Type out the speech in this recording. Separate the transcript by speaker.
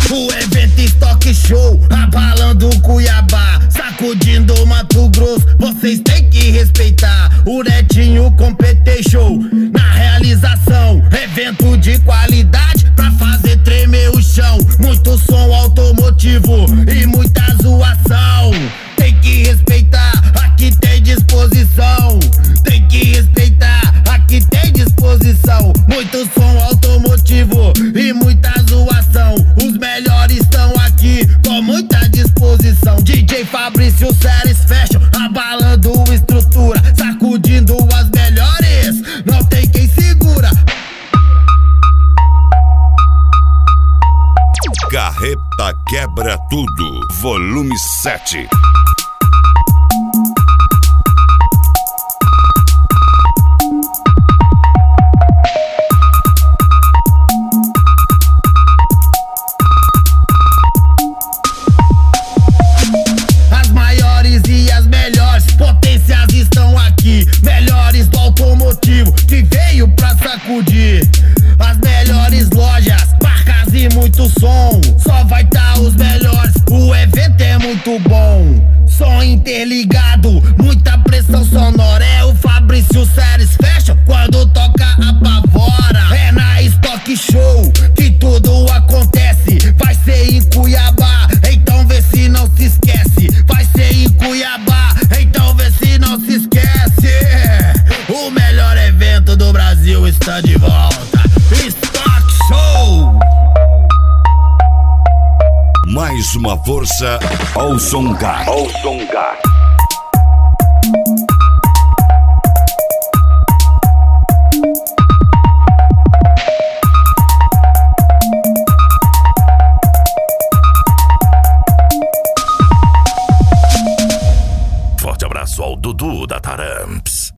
Speaker 1: O evento Stock Show, abalando Cuiabá, sacudindo Mato Grosso, vocês têm que respeitar. O Netinho Competition na realização, evento de qualidade pra fazer tremer o chão. Muito som automotivo e muita zoação. Tem que respeitar, aqui tem disposição. Tem que respeitar, aqui tem disposição. Muito som automotivo e muita zoação. Os melhores estão aqui com muita disposição. DJ Fabrício Series Fashion, abalando estrutura, sacudindo as melhores, não tem quem segura.
Speaker 2: Carreta Quebra Tudo, volume 7.
Speaker 1: As maiores e as melhores potências estão aqui, melhores do automotivo que veio pra sacudir. As melhores lojas, marcas e muito som, só vai tá os melhores, o evento é muito bom. Som interligado, muita pressão sonora, é o Fabrício Series Fashion, quando toca apavora. É na Stock Show que tudo acontece, vai ser em Cuiabá, então vê se não se esquece. Vai ser em Cuiabá, então vê se não se esquece. O melhor evento do Brasil está de volta, Stock Show.
Speaker 2: Mais uma força ao Songar. Forte abraço ao Dudu da Taramps.